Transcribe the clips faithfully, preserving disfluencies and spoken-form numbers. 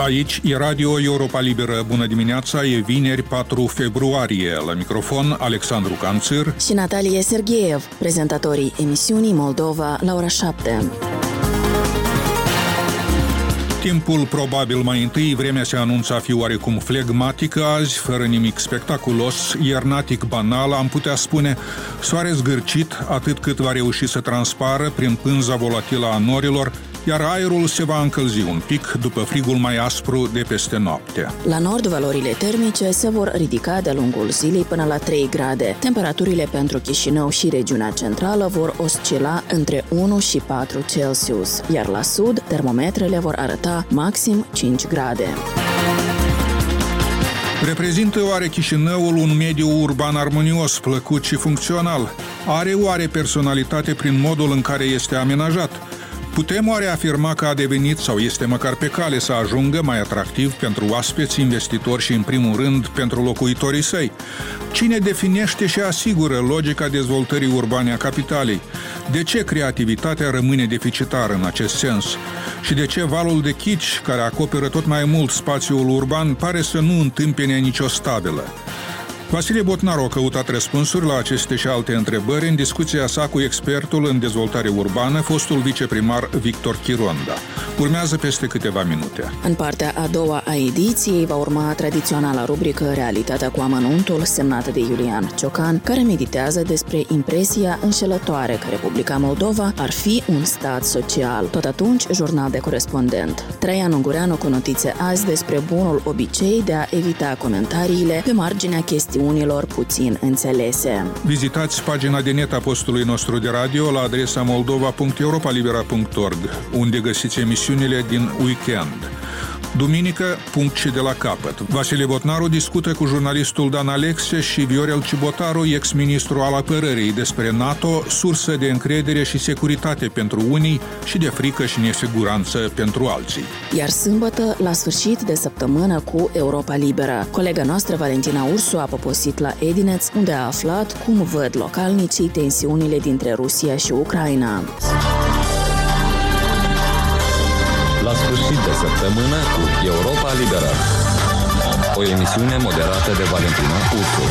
Aici e Radio Europa Liberă. Bună dimineața, e vineri patru februarie. La microfon Alexandru Canțir și Natalia Sergeev, prezentatorii emisiunii Moldova la ora șapte. Timpul probabil mai întâi, vremea se anunță a fi oarecum flegmatică azi, fără nimic spectaculos, iernatic banal, am putea spune, soare zgârcit, atât cât va reuși să transpară prin pânza volatilă a norilor, iar aerul se va încălzi un pic după frigul mai aspru de peste noapte. La nord, valorile termice se vor ridica de-a lungul zilei până la trei grade. Temperaturile pentru Chișinău și regiunea centrală vor oscila între unu și patru Celsius, iar la sud, termometrele vor arăta maxim cinci grade. Reprezintă oare Chișinăul un mediu urban armonios, plăcut și funcțional? Are oare personalitate prin modul în care este amenajat? Putem oare afirma că a devenit sau este măcar pe cale să ajungă mai atractiv pentru oaspeți, investitori și, în primul rând, pentru locuitorii săi? Cine definește și asigură logica dezvoltării urbane a capitalei? De ce creativitatea rămâne deficitară în acest sens? Și de ce valul de kitsch, care acoperă tot mai mult spațiul urban, pare să nu întâmpine nicio stabelă? Vasile Botnaru a căutat răspunsuri la aceste și alte întrebări în discuția sa cu expertul în dezvoltare urbană, fostul viceprimar Victor Chironda. Urmează peste câteva minute. În partea a doua a ediției va urma tradiționala rubrică Realitatea cu amănuntul, semnată de Iulian Ciocan, care meditează despre impresia înșelătoare că Republica Moldova ar fi un stat social. Tot atunci, jurnal de corespondent. Traian Ungureanu cu notițe azi despre bunul obicei de a evita comentariile pe marginea chestiei unilor puțin înțelese. Vizitați pagina de net a postului nostru de radio la adresa moldova punct europa libera punct org, unde găsiți emisiunile din weekend. Duminică, punct și de la capăt. Vasile Botnaru discută cu jurnalistul Dan Alexe și Viorel Cibotaru, ex-ministru al apărării, despre NATO, sursă de încredere și securitate pentru unii și de frică și nesiguranță pentru alții. Iar sâmbătă, la sfârșit de săptămână cu Europa Liberă. Colega noastră, Valentina Ursu, a poposit la Edineț, unde a aflat cum văd localnicii tensiunile dintre Rusia și Ucraina. La sfârșit de săptămână cu Europa Liberă. O emisiune moderată de Valentina Ursu.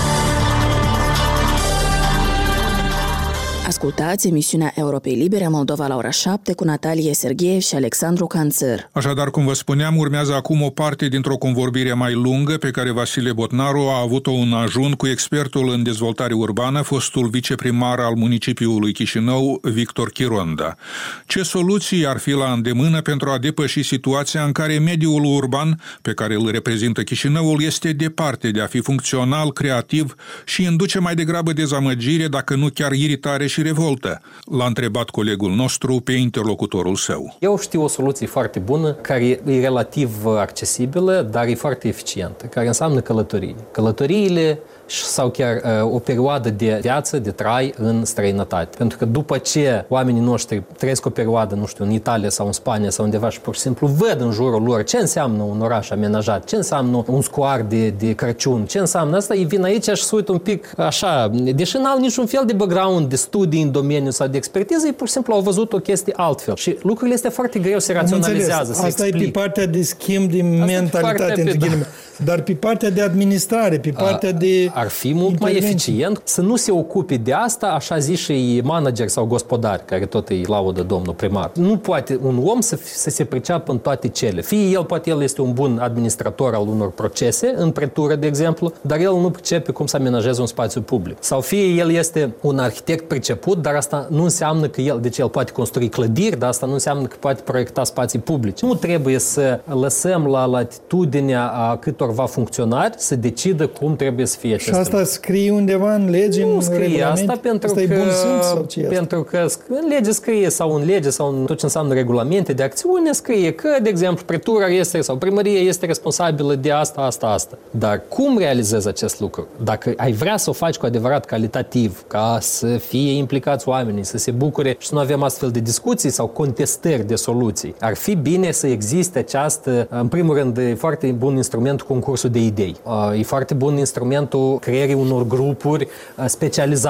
Ascultați emisiunea Europei Libere Moldova la ora șapte cu Natalia Sergeev și Alexandru Canțir. Așadar, cum vă spuneam, urmează acum o parte dintr-o convorbire mai lungă pe care Vasile Botnaru a avut-o în ajun cu expertul în dezvoltare urbană, fostul viceprimar al municipiului Chișinău, Victor Chironda. Ce soluții ar fi la îndemână pentru a depăși situația în care mediul urban pe care îl reprezintă Chișinăul este departe de a fi funcțional, creativ și induce mai degrabă dezamăgire, dacă nu chiar iritare și revoltă? L-a întrebat colegul nostru pe interlocutorul său. Eu știu o soluție foarte bună, care e relativ accesibilă, dar e foarte eficientă, care înseamnă călătorii. Călătoriile sau chiar uh, o perioadă de viață, de trai în străinătate. Pentru că după ce oamenii noștri trăiesc o perioadă, nu știu, în Italia sau în Spania sau undeva și pur și simplu văd în jurul lor ce înseamnă un oraș amenajat, ce înseamnă un scoar de, de Crăciun, ce înseamnă asta, ei vin aici și se uită un pic așa, deși n-au niciun fel de background, de studii în domeniu sau de expertiză, ei pur și simplu au văzut o chestie altfel. Și lucrurile astea foarte greu se raționalizează, se Asta explic. e pe partea de schimb de mentalitate, pe, da. Dar pe partea de administrare, pe partea A, de ar fi mult mai eficient să nu se ocupe de asta, așa zi și manager sau gospodari, care tot îi laudă domnul primar. Nu poate un om să, să se priceapă în toate cele. Fie el, poate el este un bun administrator al unor procese, în pretură, de exemplu, dar el nu pricepe cum să amenajeze un spațiu public. Sau fie el este un arhitect priceput, dar asta nu înseamnă că el, deci el poate construi clădiri, dar asta nu înseamnă că poate proiecta spații publice. Nu trebuie să lăsăm la latitudinea a câtorva funcționari să decidă cum trebuie să fie acest. Și asta scrie undeva în lege, nu în scrie asta pentru asta că, e bun simț sau ce pentru că în lege scrie sau în lege sau în tot ce înseamnă regulamente de acțiune scrie că, de exemplu, pretura este sau primăria este responsabilă de asta, asta, asta. Dar cum realizezi acest lucru? Dacă ai vrea să o faci cu adevărat calitativ, ca să fie implicați oamenii, să se bucure și să nu avem astfel de discuții sau contestări de soluții, ar fi bine să existe această, în primul rând, e foarte bun instrument concursul de idei. E foarte bun instrumentul creierii unor grupuri specializate.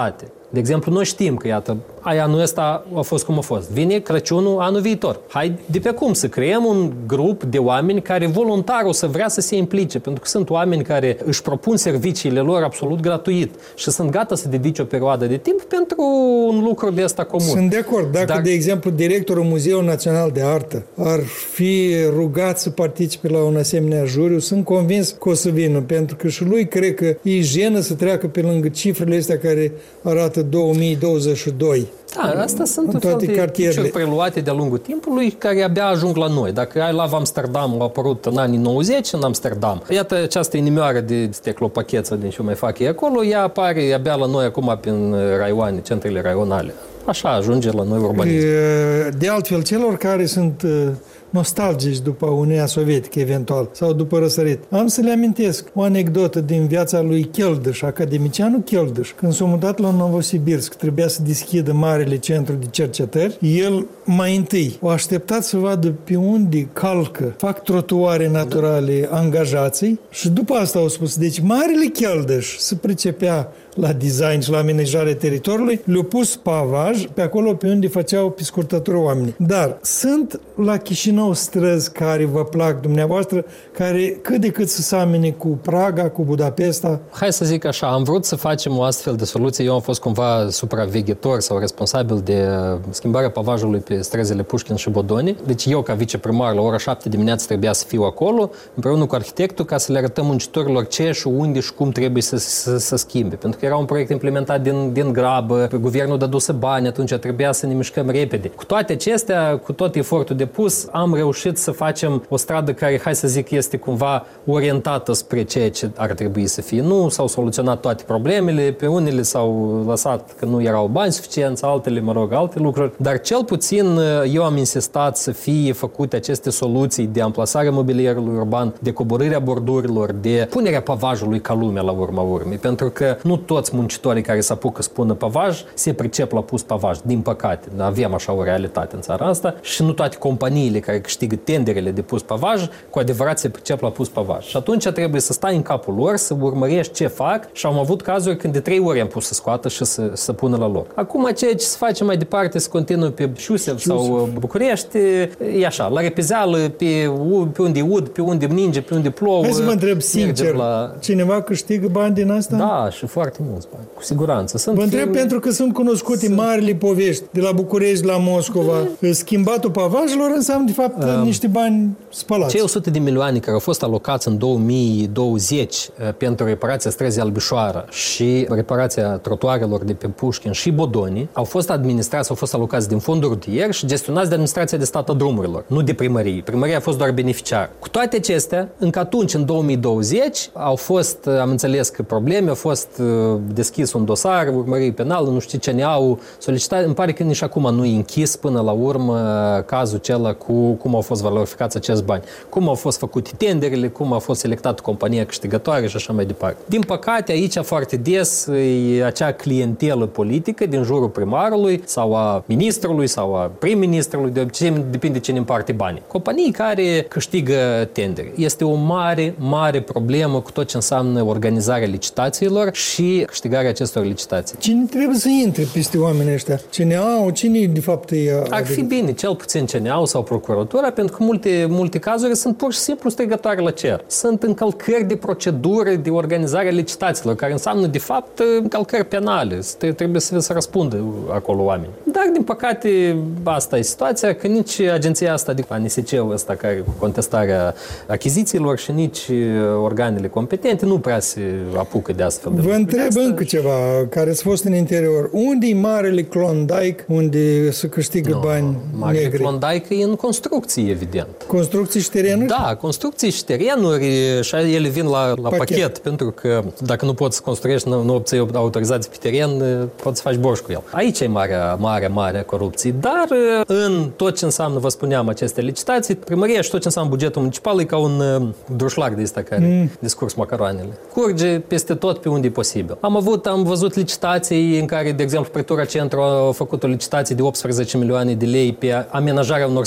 De exemplu, noi știm că, iată, ai anul ăsta a fost cum a fost. Vine Crăciunul anul viitor. Hai de pe acum să creăm un grup de oameni care voluntar o să vrea să se implice, pentru că sunt oameni care își propun serviciile lor absolut gratuit și sunt gata să dedice o perioadă de timp pentru un lucru de ăsta comun. Sunt de acord. Dacă, Dar... de exemplu, directorul Muzeului Național de Artă ar fi rugat să participe la un asemenea juriu, sunt convins că o să vină, pentru că și lui cred că e jenă să treacă pe lângă cifrele astea care arată două mii douăzeci și doi. Da, asta sunt un fel de piciuri preluate de-a lungul timpului care abia ajung la noi. Dacă ai Love Amsterdam a apărut în anii nouăzeci în Amsterdam, iată această inimioară de sticlopacheță din ce mai fac ei acolo, ea apare abia la noi acum prin raioane, centrele raionale. Așa ajunge la noi urbanism. De altfel, celor care sunt nostalgici după Uniunea Sovietică, eventual, sau după răsărit, am să le amintesc o anecdotă din viața lui Cheldăș, academicianul Cheldăș. Când s-a mutat la Novosibirsk, trebuia să deschidă marele centru de cercetări, el mai întâi a așteptat să vadă pe unde calcă, fac trotuare naturale angajații și după asta au spus, deci marele Cheldăș se pricepea la design și la amenajarea teritoriului, le-au pus pavaj pe acolo pe unde făceau pe scurtătură oamenii. Dar sunt la Chișinău străzi care vă plac dumneavoastră, care cât de cât să seamene cu Praga, cu Budapesta? Hai să zic așa, am vrut să facem o astfel de soluție. Eu am fost cumva supraveghetor sau responsabil de schimbarea pavajului pe străzile Pușkin și Bodoni. Deci eu, ca viceprimar, la ora șapte dimineața trebuia să fiu acolo, împreună cu arhitectul, ca să le arătăm muncitorilor ce și unde și cum trebuie să, să, să schimbe. Pentru că era un proiect implementat din, din grabă, guvernul dăduse bani, atunci trebuia să ne mișcăm repede. Cu toate acestea, cu tot efortul depus, am reușit să facem o stradă care, hai să zic, este cumva orientată spre ceea ce ar trebui să fie. Nu s-au soluționat toate problemele, pe unele s-au lăsat că nu erau bani suficienți, altele, mă rog, alte lucruri, dar cel puțin eu am insistat să fie făcute aceste soluții de amplasare mobilierului urban, de coborârea bordurilor, de punerea pavajului ca lumea la urma urmei, pentru că nu toți muncitorii care se apucă să pună pavaj se pricep la pus pavaj, din păcate. Avem așa o realitate în țara asta și nu toate companiile care câștigă tenderele de pus pavaj cu adevărat se pricep la pus pavaj. Și atunci trebuie să stai în capul lor, să urmărești ce fac și am avut cazuri când de trei ori am pus să scoată și să, să pună la loc. Acum ceea ce se face mai departe, să continui pe Șusev sau București, e așa, la repezeală, pe, pe unde ud, pe unde ninge, pe unde plouă. Hai să vă întreb sincer, la... cineva câștigă bani din asta? Da, și foarte mulți bani, cu siguranță. Sunt vă întreb firme... pentru că sunt cunoscute sunt... marile povești, de la București la Moscova. Mm. Schimbatul pavajelor înseamnă, de fapt, um, niște bani spălați. Cei o sută de milioane care au fost alocați în două mii douăzeci uh, pentru reparația străzii Albișoara și reparația trotuarelor de pe Pușkin și Bodoni au fost administrați, au fost alocați din fonduri rutier și gestionați de administrația de stat a drumurilor, nu de primărie. Primăria a fost doar beneficiar. Cu toate acestea, încă atunci, în două mii douăzeci, au fost, am înțeles că probleme, a fost uh, deschis un dosar, urmăriri penală, nu știu ce ne-au solicitat. Îmi pare că nici acum nu e închis până la urmă cazul acela cu cum au fost valorificați acești bani, cum au fost făcute tenderele, cum a fost selectată compania câștigătoare și așa mai departe. Din păcate, aici foarte des e acea clientelă politică din jurul primarului sau a ministrului sau a prim-ministrului, de obicei depinde cine împarte banii. Companii care câștigă tendere. Este o mare, mare problemă cu tot ce înseamnă organizarea licitațiilor și câștigarea acestor licitații. Cine trebuie să intre peste oamenii ăștia? C N A-ul? Cine de fapt e... Ar fi bine, cel puțin C N A-ul sau procuratura, pentru că multe, multe cazuri sunt pur și simplu strigătoare la cer. Sunt încălcări de procedură de organizare a licitațiilor, care înseamnă de fapt încălcări penale. Trebuie să, să răspundă acolo oameni. Dar din păcate asta e situația, că nici agenția asta, de N S C-ul ăsta care cu contestarea achizițiilor și nici organele competente nu prea se apucă de astfel de Vă lucruri. întreb asta... încă ceva, care s-a fost în interior. Unde e marele Klondike unde se câștigă no, bani marele negri? Klondike e în construcții, evident. Construcții și terenuri? Da, construcții și terenuri și ele vin la, la pachet. pachet, pentru că dacă nu poți să construiești, nu, nu obții autorizație pe teren, poți să faci borș cu el. Aici e marea, marea, marea corupție. Dar în tot ce înseamnă, vă spuneam, aceste licitații, primăria și tot ce înseamnă bugetul municipal e ca un drușlac de ăsta care mm. discurs macaroanele. Curge peste tot pe unde e posibil. Am avut, am văzut licitații în care, de exemplu, Prătura Centru a făcut o licitație de optsprezece milioane de lei pe amenajarea unor spații publice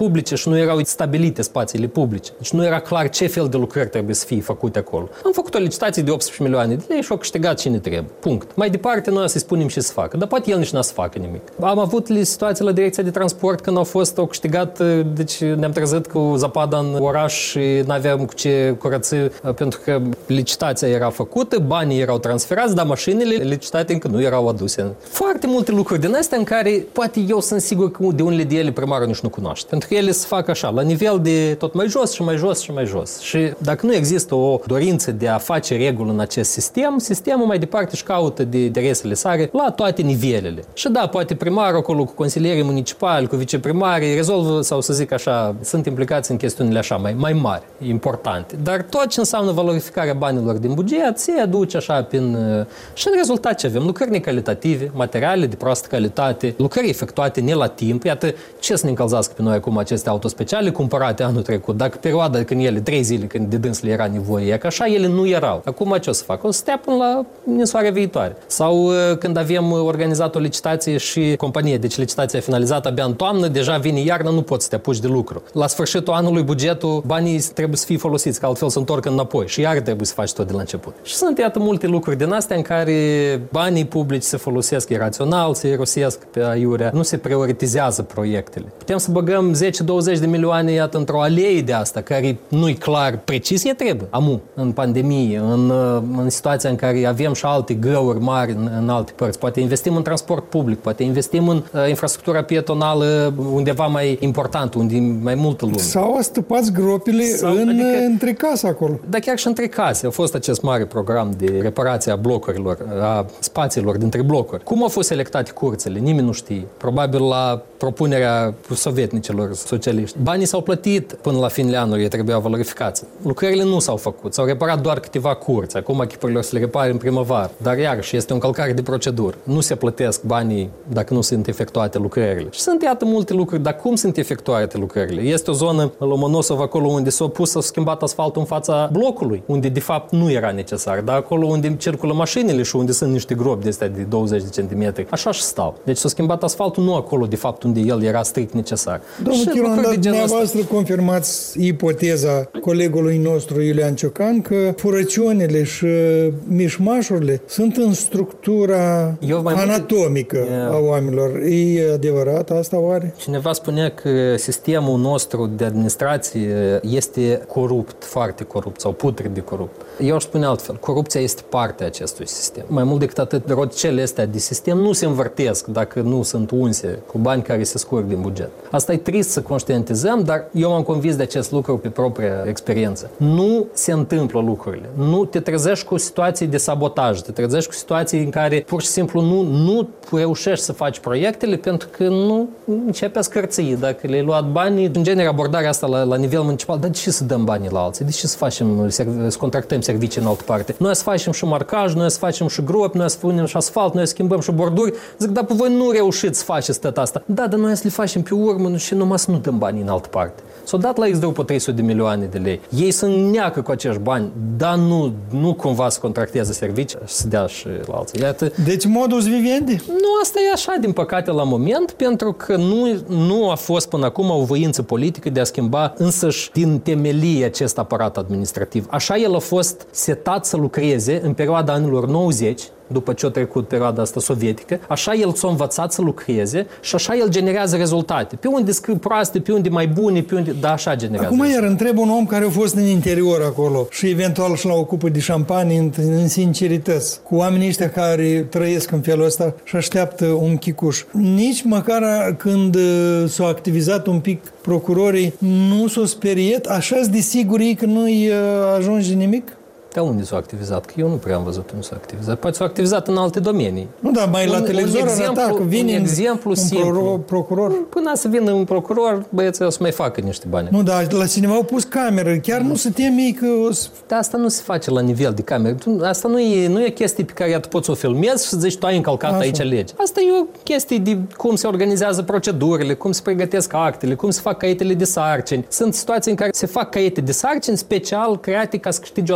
publice și nu erau stabilite spațiile publice. Deci nu era clar ce fel de lucrări trebuie să fie făcute acolo. Am făcut o licitație de optsprezece milioane de lei și au câștigat cine trebuie. Punct. Mai departe, noi să-i spunem ce să facă. Dar poate el nici n-a să facă nimic. Am avut situații la direcția de transport când au fost, au câștigat, deci ne-am trezit cu zăpada în oraș și n-aveam cu ce curăți, pentru că licitația era făcută, banii erau transferați, dar mașinile licitate încă nu erau aduse. Foarte multe lucruri din astea în care poate eu sunt sigur că de unele de ele primarul nici nu cunoaște. Pentru că ele se fac așa, la nivel de tot mai jos și mai jos și mai jos. Și dacă nu există o dorință de a face reguli în acest sistem, sistemul mai departe își caută de interesele sale la toate nivelele. Și da, poate primarul acolo cu consilierii municipali, cu viceprimarii, rezolvă, sau să zic așa, sunt implicați în chestiunile așa mai, mai mari, importante. Dar tot ce înseamnă valorificarea banilor din buget se aduce așa prin... Și în rezultat ce avem? Lucrări necalitative, materiale de proastă calitate, lucrări efectuate ne la timp. Iată, ce să ne încălzească pe noi acum aceste autospeciale cumpărate anul trecut? Dacă perioada când ele, trei zile, când de dâns le era nevoie, că așa ele nu erau. Acum ce o să fac? O să stea până la nisoarea viitoare. Sau când avem organizat o licitație și companie, deci licitația finalizată abia în toamnă, deja vine iarnă, nu poți să te apuci de lucru. La sfârșitul anului bugetul, banii trebuie să fie folosiți, că altfel se întorc înapoi și iar trebuie să faci tot de la început. Și sunt, iată, multe lucruri din astea în care banii publici se folosesc irațional, se irosesc pe aiurea, nu se prioritizează proiectele. Putem să băgăm zece douăzeci de milioane, iată, într-o alee de asta, care nu-i clar precis, e trebuie. Amu, în pandemie, în, în situația în care avem și alte găuri mari în, în alte părți. Poate investim în transport public, poate investim în uh, infrastructura pietonală undeva mai important, unde e mai multă lume. Sau stăpați gropile Sau, în, adică, între case acolo. Da, chiar și între case. A fost acest mare program de reparație a blocurilor, a spațiilor dintre blocuri. Cum au fost selectate curțele? Nimeni nu știe. Probabil la propunerea sovietnicilor socialiști. Banii s-au plătit până la finele anului, trebuiau valorificați. Lucrările nu s-au făcut. S-au reparat doar câteva curți. Acum echipurile să le repare în primăvară. Dar iarăși este o încălcare de procedură. Nu se plătesc banii dacă nu sunt efectuate lucrările. Și sunt, iată, multe lucruri. Dar cum sunt efectuate lucrările? Este o zonă la Lomonosov, acolo unde s-a pus, s-a schimbat asfaltul în fața blocului, unde de fapt nu era necesar, dar acolo unde circulă mașinile și unde sunt niște gropi de astea de douăzeci de centimetri, așa și stau. Deci s-a schimbat asfaltul nu acolo, de fapt, unde el era strict necesar. Domnul Chiron, dar dumneavoastră confirmați ipoteza colegului nostru Iulian Ciocan că furăciunile și mișmașurile sunt în structura anatomică multe... a oamenilor. E adevărat asta oare? Cineva spunea că sistemul nostru de administrație este corupt, foarte corupt sau putred de corupt. Eu aș spune altfel, corupția este parte a acestui sistem. Mai mult decât atât, roticele astea de sistem nu se învârtesc dacă nu sunt unse cu bani care se scurg din buget. Asta e trist să conștientizăm, dar eu m-am convins de acest lucru pe propria experiență. Nu se întâmplă lucrurile. Nu te trezești cu situații de sabotaj, te trezești cu situații în care pur și simplu nu, nu reușești să faci proiectele pentru că nu începe a scârții. Dacă le-ai luat banii, în genere abordarea asta la, la nivel municipal, dar de ce să dăm banii la alții? De ce să facem, să contractăm servicii în altă parte? Noi să facem și marcaj, noi să facem și gropi, noi să punem și asfalt, noi să schimbăm și borduri. Zic, dar pe voi nu reușiți să faceți tot asta. Da, dar noi să le facem pe urmă și numai să nu dăm banii în altă parte. S-au dat la X D U trei sute de milioane de lei. Ei sunt neacă cu acești bani, dar nu, nu cumva să contracteze servicii și să dea și la alții. Iată. Deci modus vivendi? Nu, asta e așa, din păcate, la moment, pentru că nu, nu a fost până acum o voință politică de a schimba însăși din temelie acest aparat administrativ. Așa el a fost setat să lucreze în perioada anilor nouăzeci, după ce a trecut perioada asta sovietică, așa el s-a învățat să lucreze și așa el generează rezultate. Pe unde scriu proaste, pe unde mai bune, pe unde... Da, așa generează. Acum iar întreb un om care a fost în interior acolo și eventual și la o cupă de șampanie în, în sincerități, cu oamenii ăștia care trăiesc în felul ăsta și așteaptă un chicuș. Nici măcar când s-au activizat un pic procurorii, nu s-au speriet, așa-s de sigur ei că nu-i ajunge nimic? De unde s-a activizat? Că eu nu prea am văzut unde s-a activizat. Poate s-a activizat în alte domenii. Nu, dar mai un, la televizor arăta că vine un, exemplu un simplu. procuror. Până să vină un procuror, băieții o să mai facă niște bani. Nu, dar la cineva au pus cameră. Chiar nu se teme că o să... Dar asta nu se face la nivel de cameră. Asta nu e, nu e chestie pe care tu poți să o filmezi și să zici tu ai încălcat Așa. aici lege. Asta e o chestie de cum se organizează procedurile, cum se pregătesc actele, cum se fac caietele de sarcini. Sunt situații în care se fac caiete de sarcini special create ca să câștige o anumită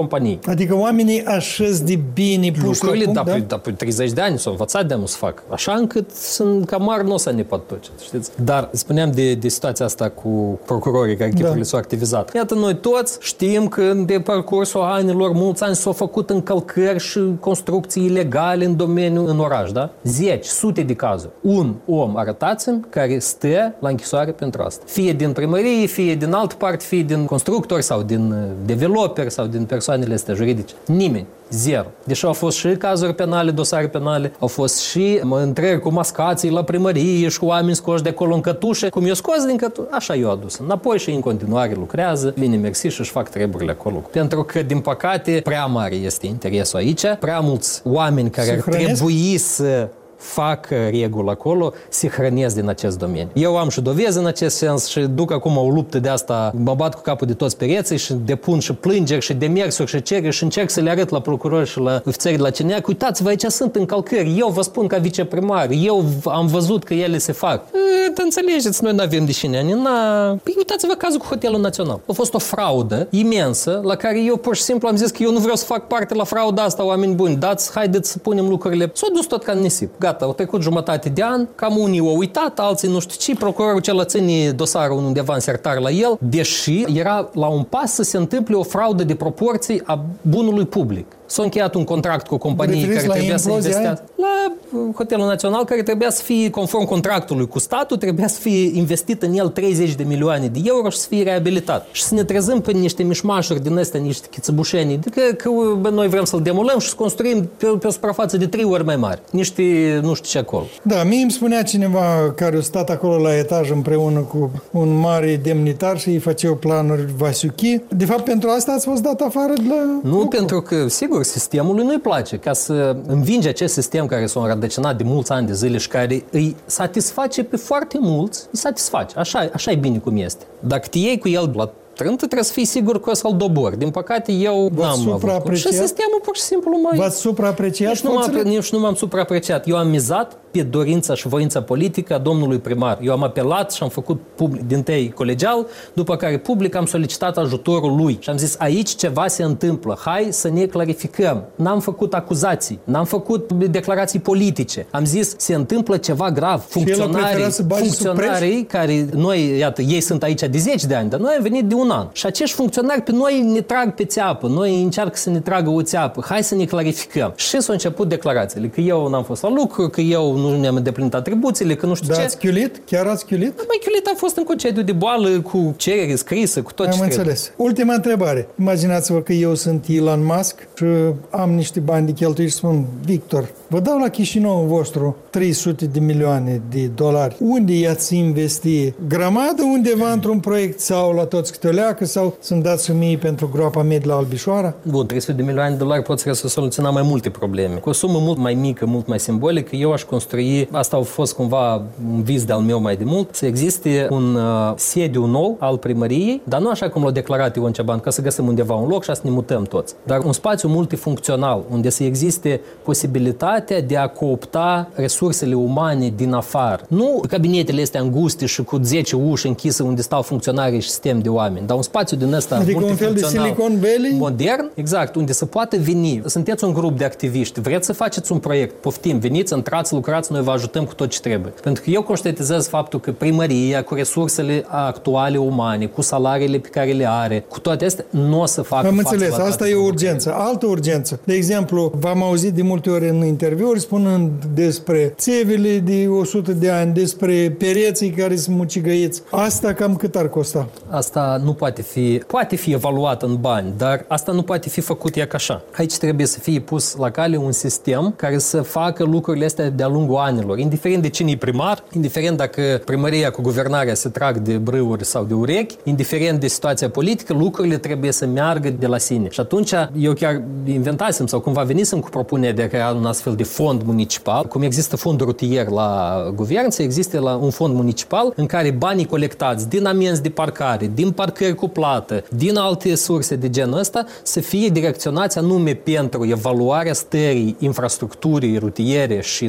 companii. Adică oamenii așez de bine plus la punct, da? da? Dar pe treizeci de ani s-au învățat de a nu se fac. Așa încât sunt cam mari, nu o să ne pătuce, știți? Dar spuneam de, de situația asta cu procurorii care chipurile da. s-au activizat. Iată, noi toți știm că de parcursul anilor, mulți ani s-au făcut încălcări și construcții ilegale în domeniu, în oraș, da? Zeci, sute de cazuri. Un om, arătați-mi, care stă la închisoare pentru asta. Fie din primărie, fie din altă parte, fie din constructori sau din developeri sau din persoanele astea juridice. Nimeni. Zero. Deși au fost și cazuri penale, dosare penale, au fost și mă întreg cu mascații la primărie și cu oameni scoși de acolo în cătușe. Cum eu scos din cătușe, așa eu adus înapoi și în continuare lucrează. Bine, mersi și își fac treburile acolo. Pentru că, din păcate, prea mare este interesul aici. Prea mulți oameni care ar trebui să fac reguli acolo, se hrănesc din acest domeniu. Eu am și dovezi în acest sens și duc acum o luptă de asta, mă bat cu capul de toți pereții și depun și plângeri și demersuri și cereri și încerc să le arăt la procurori și la ofițeri de la C N A. Uitați-vă, aici sunt încălcări. Eu vă spun ca viceprimar, eu am văzut că ele se fac. E, înțelegeți, noi nu avem de cine. Păi uitați-vă cazul cu Hotelul Național. A fost o fraudă imensă la care eu pur și simplu am zis că eu nu vreau să fac parte la frauda asta, oameni buni. Dați, haideți să punem lucrurile. S-a dus tot ca în nisip. Gata, au trecut jumătate de an, cam unii au uitat, alții nu știu ce, procurorul cel ține dosarul undeva în sertar la el, deși era la un pas să se întâmple o fraudă de proporții a bunului public. S-a încheiat un contract cu o companie care trebuia să investească la Hotelul Național, care trebuia să fie, conform contractului cu statul, trebuia să fie investit în el treizeci de milioane de euro și să fie reabilitat. Și să ne trezăm pe niște mișmașuri din astea, niște chițăbușenii, adică că bă, noi vrem să-l demolăm și să construim pe, pe o suprafață de trei ori mai mare. Niște, nu știu ce acolo. Da, mie îmi spunea cineva care a stat acolo la etaj împreună cu un mare demnitar și îi făceau planuri Vasiuchi. De fapt, pentru asta ați fost dat afară de la... Nu, lucru. Pentru că, sigur, sistemului nu-i place. Ca să învinge acest sistem care s-a înrădăcinat de mulți ani de zile și care îi satisface pe foarte mulți, îi satisface. Așa, așa e bine cum este. Dacă te iei cu el la trântă, trebuie să fii sigur că o să-l dobori. Din păcate, eu n-am avut. Și sistemul pur și simplu mai... V-ați supraapreciat nici nu, m-am, nici nu m-am supraapreciat. Eu am mizat pe dorința și voința politică a domnului primar. Eu am apelat și am făcut public, din tăi colegial, după care public am solicitat ajutorul lui. Și am zis, aici ceva se întâmplă. Hai să ne clarificăm. N-am făcut acuzații, n-am făcut declarații politice. Am zis, se întâmplă ceva grav. Funcționarii, funcționarii care, noi, iată, ei sunt aici de zeci de ani, dar noi am venit de un an. Și acești funcționari pe noi ne trag pe țeapă. Noi încearcă să ne tragă o țeapă. Hai să ne clarificăm. Și s-au început declarațiile. Că eu n-am fost la lucru, că eu nu ne-am îndeplinit atribuțiile, că nu știu da, ce. ați chiulit? Chiar ați chiulit? Mai chiulit, am fost în concediu de boală, cu cerere scrisă, cu tot am ce trebuie. Am înțeles. Ultima întrebare. Imaginați-vă că eu sunt Elon Musk și am niște bani de cheltuit și spun, Victor, vă dau la Chișinău vostru trei sute de milioane de dolari. Unde i-ați investi? Grămadă undeva într-un proiect sau la toți câte o leacă sau să-mi dați și mie pentru groapa mea de la Albișoara? Bun, trei sute de milioane de dolari pot să soluționa mai multe probleme. Cu o sumă mult mai mică, mult mai simbolică, eu aș construi, asta a fost cumva un vis de-al meu mai de mult, să existe un uh, sediu nou al primăriei, dar nu așa cum l-a declarat Ion Ceban, ca să găsim undeva un loc și să ne mutăm toți, dar un spațiu multifuncțional, unde să existe posibilitatea de a coopta resursele umane din afară. Nu cabinetele astea înguste și cu zece uși închise unde stau funcționarii și sistem de oameni, dar un spațiu din ăsta adică un fel de Silicon Valley? Modern, exact, unde să poată veni. Sunteți un grup de activiști, vreți să faceți un proiect, poftim, veniți, intrați, lucrați, noi vă ajutăm cu tot ce trebuie. Pentru că eu conștientizez faptul că primăria, cu resursele actuale umane, cu salariile pe care le are, cu toate astea, nu o să facă. Am înțeles, asta e o urgență. Altă urgență. De exemplu, v-am auzit de multe ori în interviuri spunând despre țevile de o sută de ani, despre pereții care sunt mucigăiți. Asta cam cât ar costa? Asta nu poate fi, poate fi evaluat în bani, dar asta nu poate fi făcut ea ca așa. Aici trebuie să fie pus la cale un sistem care să facă lucrurile astea de-a lungul anilor, indiferent de cine e primar, indiferent dacă primăria cu guvernarea se trag de brâuri sau de urechi, indiferent de situația politică, lucrurile trebuie să meargă de la sine. Și atunci eu chiar inventasem sau cumva venisem cu propunerea de a crea un astfel de fond municipal, cum există fond rutier la guvern, să existe la un fond municipal în care banii colectați din amenzi de parcare, din parcări cu plată, din alte surse de genul ăsta, să fie direcționați anume pentru evaluarea stării infrastructurii rutiere și subterane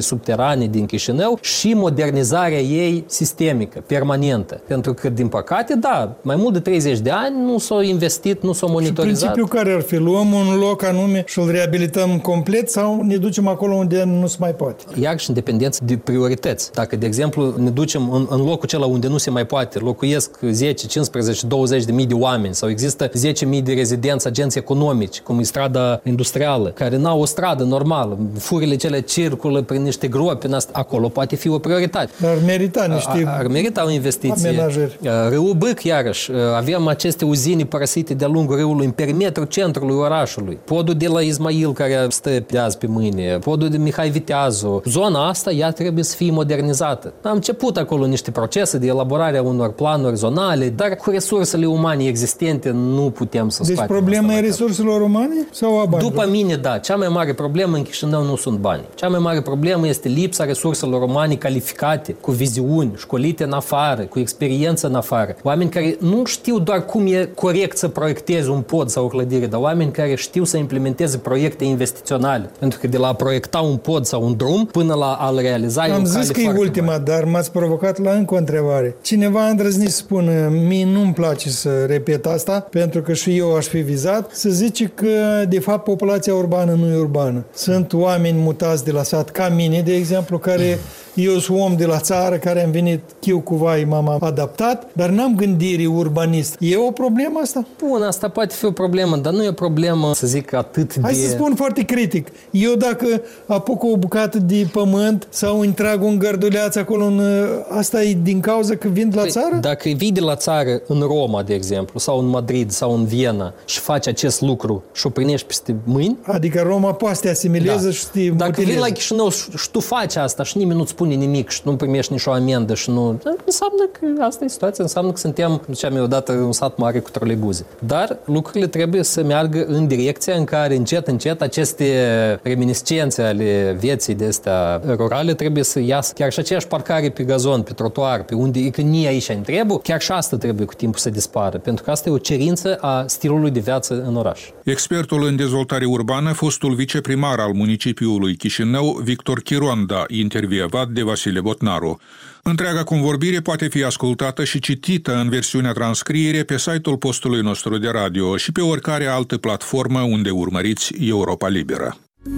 urbane din Chișinău și modernizarea ei sistemică, permanentă. Pentru că, din păcate, da, mai mult de treizeci de ani nu s-au investit, nu s-au monitorizat. Și principiul care ar fi? Luăm un loc anume și îl reabilităm complet sau ne ducem acolo unde nu se mai poate? Iar și în dependență de priorități. Dacă, de exemplu, ne ducem în, în locul acela unde nu se mai poate, locuiesc zece, cincisprezece, douăzeci de mii de oameni sau există zece mii de rezidenți, agenți economici, cum e strada industrială, care n-au o stradă normală, furile cele circulă prin niște gropi, în asta, acolo poate fi o prioritate. Dar merita niște Ar merita o investiție. Râul Bâc, iarăși, avem aceste uzine părăsite de-a lungul râului, în perimetrul centrului orașului. Podul de la Ismail, care stă de azi pe mâine, podul de Mihai Viteazu. Zona asta, ea trebuie să fie modernizată. Am început acolo niște procese de elaborare a unor planuri zonale, dar cu resursele umane existente nu putem să deci scoatem. Deci problema e resurselor umane sau a banilor? După mine, da. Cea mai mare problemă în Chișinău nu sunt bani. Cea mai mare problemă este lipsa resurselor umane calificate, cu viziuni, școlite în afară, cu experiență în afară. Oameni care nu știu doar cum e corect să proiectezi un pod sau o clădire, dar oameni care știu să implementeze proiecte investiționale. Pentru că de la a proiecta un pod sau un drum până la a-l realiza Am e o zis că e ultima, mare. Dar m-ați provocat la încă o întrebare. Cineva a îndrăznit să spună, mie nu-mi place să repet asta, pentru că și eu aș fi vizat, să zice că, de fapt, populația urbană nu e urbană. Sunt oameni mutați de la sat, ca mine, de exemplu, care... Eu sunt om de la țară care am venit chiu cu vai, m-am adaptat, dar n-am gândire urbanist. E o problemă asta? Bun, asta poate fi o problemă, dar nu e o problemă, să zic, atât de... Hai să spun foarte critic. Eu dacă apuc o bucată de pământ sau îmi trag un gărduleaț acolo, în, asta e din cauza că vin de la țară? Dacă vii de la țară în Roma, de exemplu, sau în Madrid, sau în Viena și faci acest lucru și o prinești peste mâini... Adică Roma poate să te asimileze da. și să te Dacă utileze. vii la Chișinău și tu faci asta și nimeni nu-ți spune nimic și nu primești nicio amendă și nu... Înseamnă că asta e situația, înseamnă că suntem, ziceam eu odată, un sat mare cu troleibuze. Dar lucrurile trebuie să meargă în direcția în care încet, încet aceste reminiscențe ale vieții de astea rurale trebuie să iasă. Chiar și aceeași parcare pe gazon, pe trotuar, pe unde e că nie aici îmi trebuie, chiar și asta trebuie cu timpul să dispară, pentru că asta e o cerință a stilului de viață în oraș. Expertul în dezvoltare urbană, fostul viceprimar al municipiului Chișinău, Victor Chironda, intervievat de Vasile Botnaru. Întreaga convorbire poate fi ascultată și citită în versiunea transcriere pe site-ul postului nostru de radio și pe oricare altă platformă unde urmăriți Europa Liberă.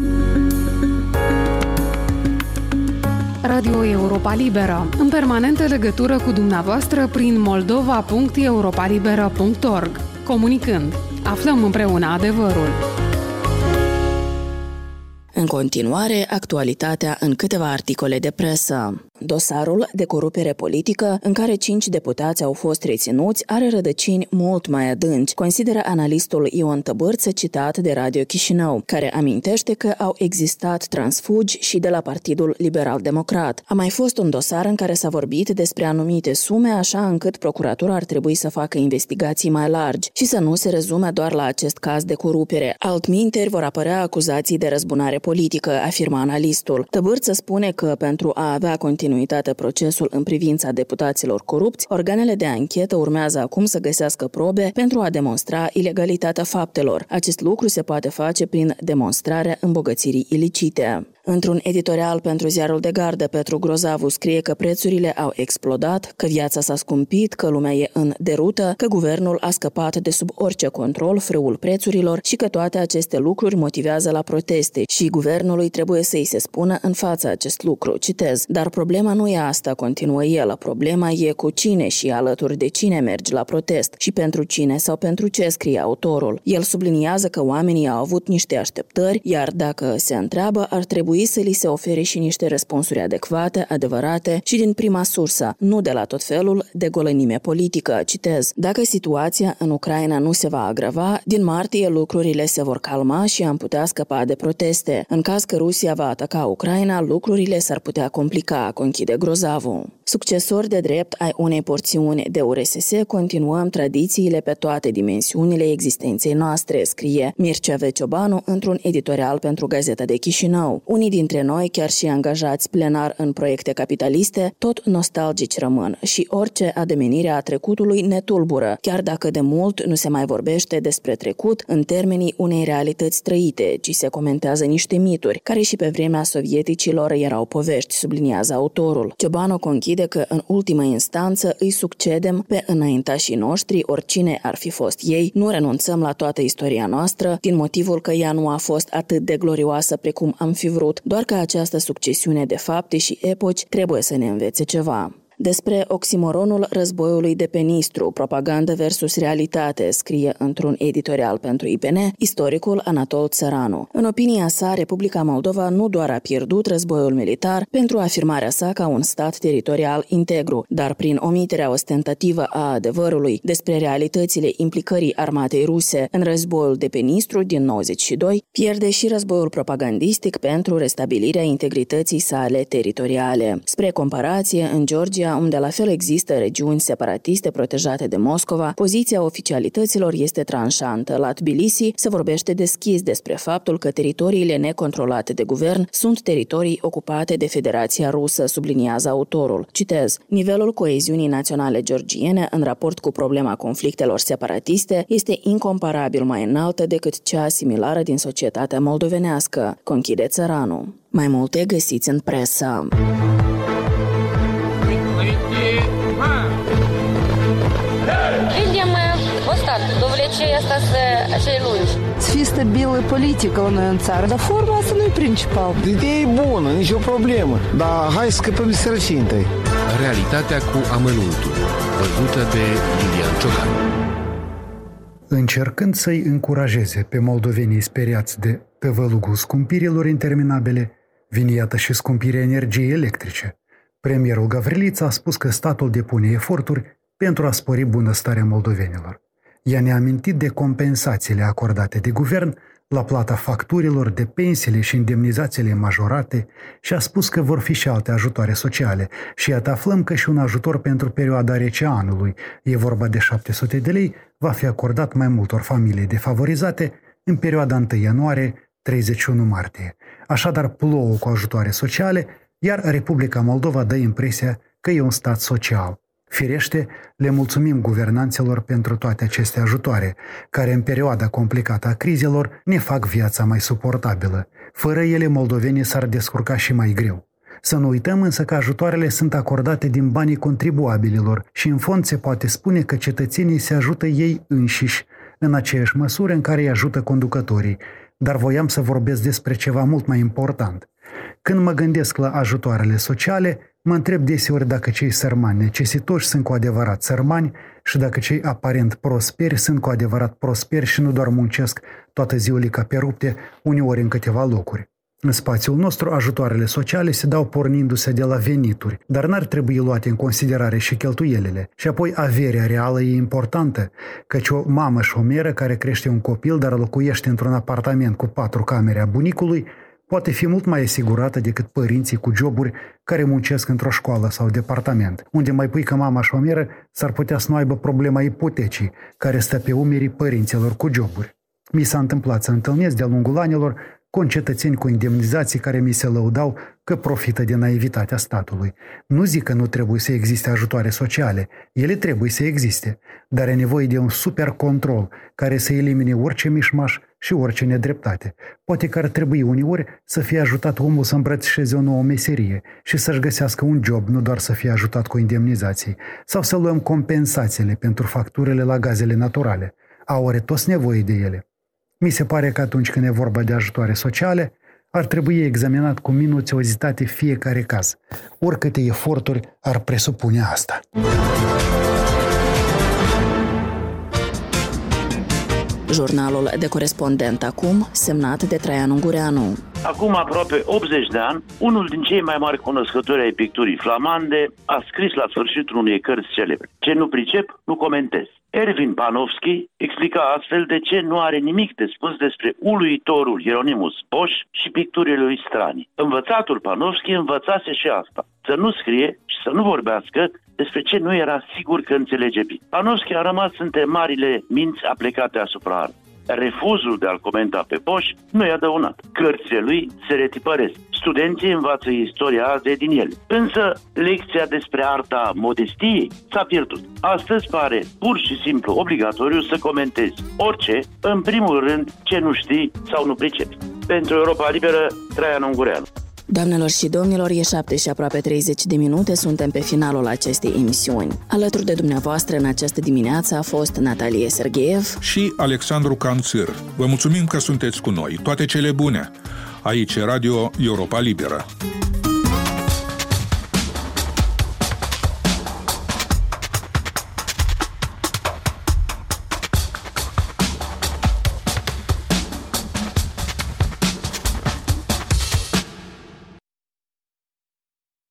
Radio Europa Liberă, în permanentă legătură cu dumneavoastră prin moldova punct europa liberă punct org. Comunicând, aflăm împreună adevărul. În continuare, actualitatea în câteva articole de presă. Dosarul de corupere politică, în care cinci deputați au fost reținuți, are rădăcini mult mai adânci, consideră analistul Ion Tăbârță, citat de Radio Chișinău, care amintește că au existat transfugi și de la Partidul Liberal-Democrat. A mai fost un dosar în care s-a vorbit despre anumite sume, așa încât procuratura ar trebui să facă investigații mai largi și să nu se rezume doar la acest caz de corupere. Altminteri vor apărea acuzații de răzbunare politică, afirmă analistul. Tăbârță spune că pentru a avea continuitate procesul în privința deputaților corupți, organele de anchetă urmează acum să găsească probe pentru a demonstra ilegalitatea faptelor. Acest lucru se poate face prin demonstrarea îmbogățirii ilicite. Într-un editorial pentru ziarul de gardă, Petru Grozavu scrie că prețurile au explodat, că viața s-a scumpit, că lumea e în derută, că guvernul a scăpat de sub orice control frâul prețurilor și că toate aceste lucruri motivează la proteste și guvernului trebuie să-i se spună în fața acest lucru. Citez, dar problema nu e asta, continuă el, problema e cu cine și alături de cine mergi la protest și pentru cine sau pentru ce, scrie autorul. El subliniază că oamenii au avut niște așteptări, iar dacă se întreabă, ar trebui să li se ofere și niște răspunsuri adecvate, adevărate și din prima sursă, nu de la tot felul de golănime politică. Citez, dacă situația în Ucraina nu se va agrava, din martie lucrurile se vor calma și am putea scăpa de proteste. În caz că Rusia va ataca Ucraina, lucrurile s-ar putea complica, conchide Grozavu. Succesori de drept ai unei porțiuni de U R S S, continuăm tradițiile pe toate dimensiunile existenței noastre, scrie Mircea Veciobanu într-un editorial pentru Gazeta de Chișinău. Unii dintre noi, chiar și angajați plenar în proiecte capitaliste, tot nostalgici rămân și orice ademenire a trecutului ne tulbură, chiar dacă de mult nu se mai vorbește despre trecut în termenii unei realități trăite, ci se comentează niște mituri, care și pe vremea sovieticilor erau povești, subliniază autorul. Ciobanu conchide că, în ultimă instanță, îi succedem pe înaintașii noștri, oricine ar fi fost ei, nu renunțăm la toată istoria noastră, din motivul că ea nu a fost atât de glorioasă precum am fi vrut, doar că această succesiune de fapte și epoci trebuie să ne învețe ceva. Despre oximoronul războiului de pe Nistru, propagandă versus realitate, scrie într-un editorial pentru I P N istoricul Anatol Țăranu. În opinia sa, Republica Moldova nu doar a pierdut războiul militar pentru afirmarea sa ca un stat teritorial integru, dar prin omiterea ostentativă a adevărului despre realitățile implicării armatei ruse în războiul de pe Nistru din nouăzeci și doi, pierde și războiul propagandistic pentru restabilirea integrității sale teritoriale. Spre comparație, în Georgia, unde la fel există regiuni separatiste protejate de Moscova, poziția oficialităților este tranșantă. La Tbilisi se vorbește deschis despre faptul că teritoriile necontrolate de guvern sunt teritorii ocupate de Federația Rusă, subliniază autorul. Citez: nivelul coeziunii naționale georgiene în raport cu problema conflictelor separatiste este incomparabil mai înaltă decât cea similară din societatea moldovenească, conchide Țăranu. Mai multe găsiți în presă. Видим устат, довлечение остаться acei lungi. Să fie stabilă politică la noi în țară, dar forma asta nu e principal. Ideea e bună, nicio problemă, dar hai să scăpăm de sărăcie întâi. Realitatea cu amănuntul, văzută de Iulian Ciocan. Încercând să-i încurajeze pe moldovenii speriați de tăvălugul scumpirilor interminabile, vine iată și scumpirea energiei electrice. Premierul Gavrilița a spus că statul depune eforturi pentru a spori bunăstarea moldovenilor. Ea ne-a amintit de compensațiile acordate de guvern la plata facturilor, de pensiile și indemnizațiile majorate și a spus că vor fi și alte ajutoare sociale. Și iată aflăm că și un ajutor pentru perioada rece a anului, e vorba de șapte sute de lei, va fi acordat mai multor familii defavorizate în perioada întâi ianuarie - treizeci și unu martie. Așadar plouă cu ajutoare sociale, iar Republica Moldova dă impresia că e un stat social. Firește, le mulțumim guvernanților pentru toate aceste ajutoare, care în perioada complicată a crizelor ne fac viața mai suportabilă. Fără ele, moldovenii s-ar descurca și mai greu. Să nu uităm însă că ajutoarele sunt acordate din banii contribuabililor și în fond se poate spune că cetățenii se ajută ei înșiși, în aceeași măsură în care îi ajută conducătorii. Dar voiam să vorbesc despre ceva mult mai important. Când mă gândesc la ajutoarele sociale, mă întreb deseori dacă cei sărmani necesitoși sunt cu adevărat sărmani și dacă cei aparent prosperi sunt cu adevărat prosperi și nu doar muncesc toată ziulica pe rupte, uneori în câteva locuri. În spațiul nostru, ajutoarele sociale se dau pornindu-se de la venituri, dar n-ar trebui luate în considerare și cheltuielile. Și apoi averea reală e importantă, căci o mamă șomeră care crește un copil, dar locuiește într-un apartament cu patru camere a bunicului, poate fi mult mai asigurată decât părinții cu joburi care muncesc într-o școală sau departament, unde mai pui că mama șomeră s-ar putea să nu aibă problema ipotecii, care stă pe umerii părinților cu joburi. Mi s-a întâmplat să întâlnesc de-a lungul anilor concetățeni cu indemnizații care mi se lăudau că profită de naivitatea statului. Nu zic că nu trebuie să existe ajutoare sociale, ele trebuie să existe, dar e nevoie de un super control care să elimine orice mișmaș și orice nedreptate. Poate că ar trebui uneori să fie ajutat omul să îmbrățișeze o nouă meserie și să-și găsească un job, nu doar să fie ajutat cu indemnizații, sau să luăm compensațiile pentru facturile la gazele naturale. Au ore toți nevoie de ele. Mi se pare că atunci când e vorba de ajutoare sociale, ar trebui examinat cu minuțiozitate fiecare caz, oricâte eforturi ar presupune asta. Jurnalul de corespondent acum, semnat de Traian Ungureanu. Acum aproape optzeci de ani, unul din cei mai mari cunoscători ai picturii flamande a scris la sfârșitul unei cărți celebre: ce nu pricep, nu comentez. Ervin Panofsky explica astfel de ce nu are nimic de spus despre uluitorul Hieronymus Bosch și picturile lui stranii. Învățatul Panofsky învățase și asta: să nu scrie și să nu vorbească despre ce nu era sigur că înțelege bine. Panofsky a rămas între marile minți aplecate asupra artei. refuzul de a-l comenta pe Bosch nu i-a dăunat. Cărțile lui se retipăresc. Studenții învață istoria azi din ele. Însă, lecția despre arta modestiei s-a pierdut. Astăzi pare pur și simplu obligatoriu să comentezi orice, în primul rând, ce nu știi sau nu pricepi. Pentru Europa Liberă, Traian Ungureanu. Doamnelor și domnilor, e șapte și aproape treizeci de minute, suntem pe finalul acestei emisiuni. Alături de dumneavoastră în această dimineață a fost Natalie Sergeev și Alexandru Canțir. Vă mulțumim că sunteți cu noi. Toate cele bune! Aici e Radio Europa Liberă.